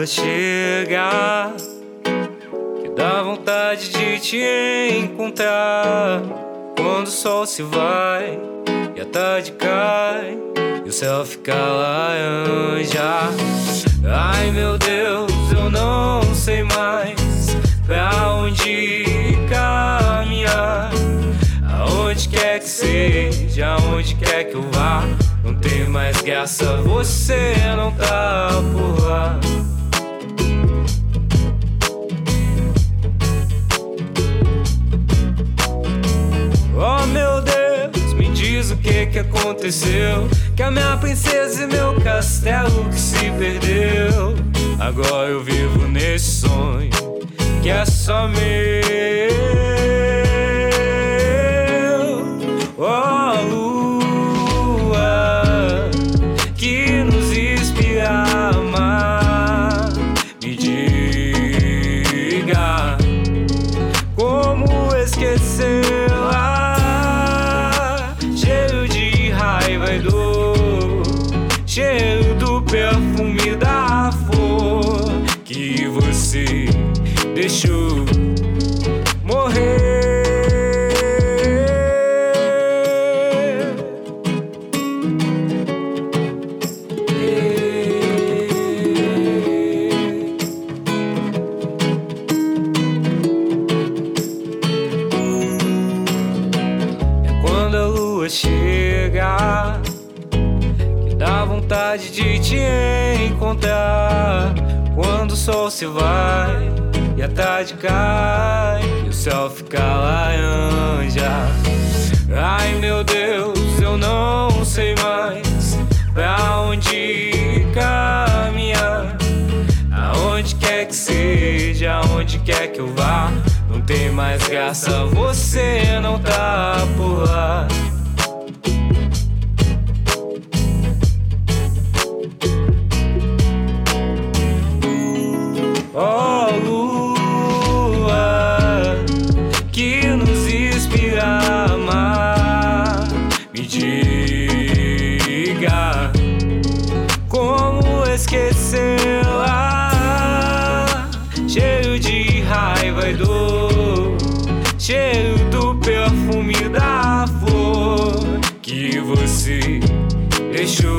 chega, que dá vontade de te encontrar. Quando o sol se vai e a tarde cai e o céu fica laranja. Ai meu Deus, eu não sei mais pra onde caminhar. Aonde quer que seja, aonde quer que eu vá, não tem mais graça, você não tá por lá. Oh meu Deus, me diz o que aconteceu, que a minha princesa e meu castelo que se perdeu. Agora eu vivo nesse sonho que é só meu. Oh lua, que nos inspira a amar, me diga como esquecê-la. Cheiro de raiva e dor, cheiro do perfume da flor que você deixou morrer. Chega, que dá vontade de te encontrar. Quando o sol se vai e a tarde cai e o céu fica laranja. Ai meu Deus, eu não sei mais pra onde caminhar. Aonde quer que seja, aonde quer que eu vá, não tem mais graça, você não tá por lá. Oh lua, que nos inspira a amar, me diga como esquecê-la. Cheiro de raiva e dor, cheiro do perfume da flor que você deixou